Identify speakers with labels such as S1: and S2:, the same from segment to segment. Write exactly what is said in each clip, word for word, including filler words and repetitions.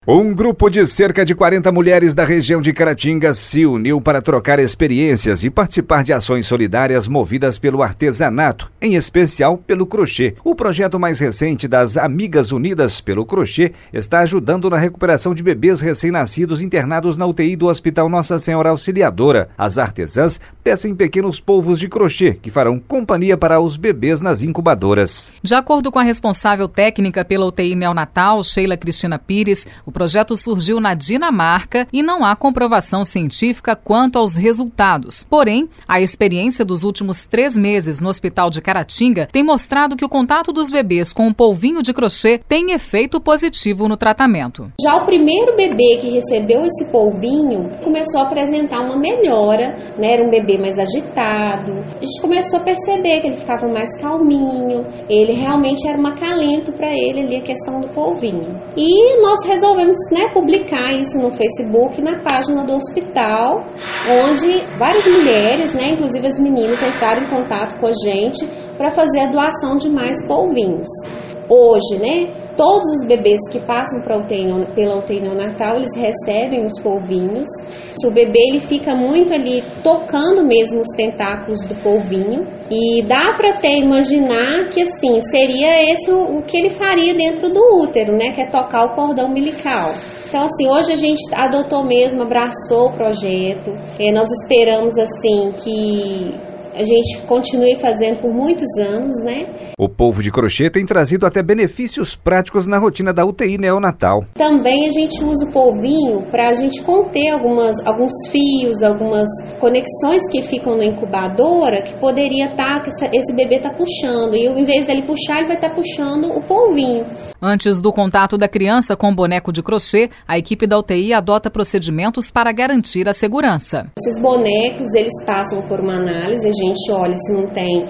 S1: Um grupo de cerca de quarenta mulheres da região de Caratinga se uniu para trocar experiências e participar de ações solidárias movidas pelo artesanato, em especial pelo crochê. O projeto mais recente das Amigas Unidas pelo Crochê está ajudando na recuperação de bebês recém-nascidos internados na U T I do Hospital Nossa Senhora Auxiliadora. As artesãs tecem pequenos polvos de crochê que farão companhia para os bebês nas incubadoras.
S2: De acordo com a responsável técnica pela U T I neonatal, Sheila Cristina Pires, o projeto surgiu na Dinamarca e não há comprovação científica quanto aos resultados. Porém, a experiência dos últimos três meses no Hospital de Caratinga tem mostrado que o contato dos bebês com um polvinho de crochê tem efeito positivo no tratamento.
S3: Já o primeiro bebê que recebeu esse polvinho começou a apresentar uma melhora, né? Era um bebê mais agitado. A gente começou a perceber que ele ficava mais calminho, ele realmente era um acalento para ele ali a questão do polvinho. E nós resolvemos Né, publicar isso no Facebook, na página do hospital, onde várias mulheres, né, inclusive as meninas, entraram em contato com a gente para fazer a doação de mais polvinhos. Hoje, né, todos os bebês que passam pra U T I, pela U T I neonatal, eles recebem os polvinhos. O bebê ele fica muito ali tocando mesmo os tentáculos do polvinho e dá para até imaginar que assim seria esse o, o que ele faria dentro do útero, né, que é tocar o cordão umbilical. Então assim, hoje a gente adotou mesmo, abraçou o projeto. E nós esperamos assim que a gente continue fazendo por muitos anos, né?
S1: O polvo de crochê tem trazido até benefícios práticos na rotina da U T I neonatal.
S3: Também a gente usa o polvinho para a gente conter algumas, alguns fios, algumas conexões que ficam na incubadora que poderia estar, que esse bebê está puxando. E em vez dele puxar, ele vai estar puxando o polvinho.
S2: Antes do contato da criança com o boneco de crochê, a equipe da U T I adota procedimentos para garantir a segurança.
S3: Esses bonecos, eles passam por uma análise, a gente olha se não tem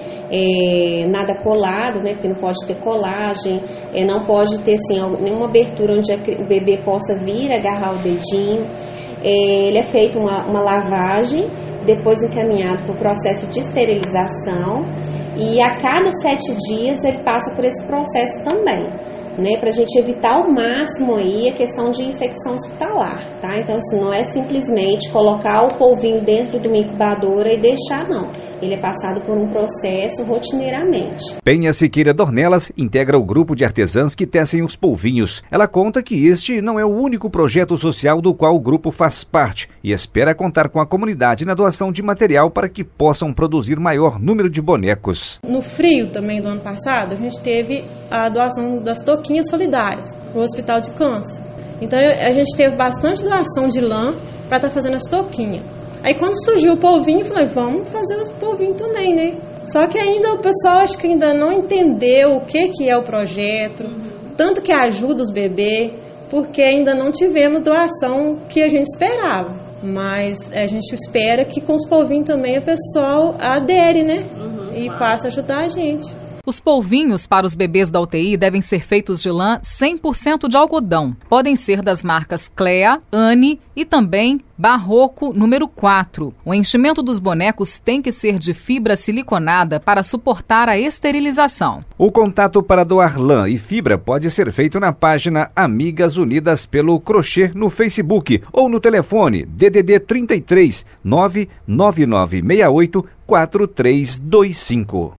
S3: é, nada colado, né, porque não pode ter colagem, é, não pode ter assim, nenhuma abertura onde o bebê possa vir agarrar o dedinho. É, ele é feito uma, uma lavagem, depois encaminhado para o processo de esterilização e a cada sete dias ele passa por esse processo também, né, para a gente evitar ao máximo aí a questão de infecção hospitalar, tá? Então assim, não é simplesmente colocar o polvinho dentro de uma incubadora e deixar, não. Ele é passado por um processo rotineiramente.
S1: Penha Siqueira Dornelas integra o grupo de artesãs que tecem os polvinhos. Ela conta que este não é o único projeto social do qual o grupo faz parte e espera contar com a comunidade na doação de material para que possam produzir maior número de bonecos.
S4: No frio também do ano passado, a gente teve a doação das touquinhas solidárias no Hospital de Câncer. Então a gente teve bastante doação de lã para estar fazendo as touquinhas. Aí quando surgiu o polvinho, eu falei, vamos fazer os polvinhos também, né? Só que ainda o pessoal acho que ainda não entendeu o que, que é o projeto, tanto que ajuda os bebês, porque ainda não tivemos doação que a gente esperava. Mas a gente espera que com os polvinhos também o pessoal adere, né? Uhum, e passe a ajudar a gente.
S2: Os polvinhos para os bebês da U T I devem ser feitos de lã cem por cento de algodão. Podem ser das marcas Clea, Anne e também Barroco número quatro. O enchimento dos bonecos tem que ser de fibra siliconada para suportar a esterilização.
S1: O contato para doar lã e fibra pode ser feito na página Amigas Unidas pelo Crochê no Facebook ou no telefone D D D trinta e três, nove nove nove seis oito, quatro três dois cinco.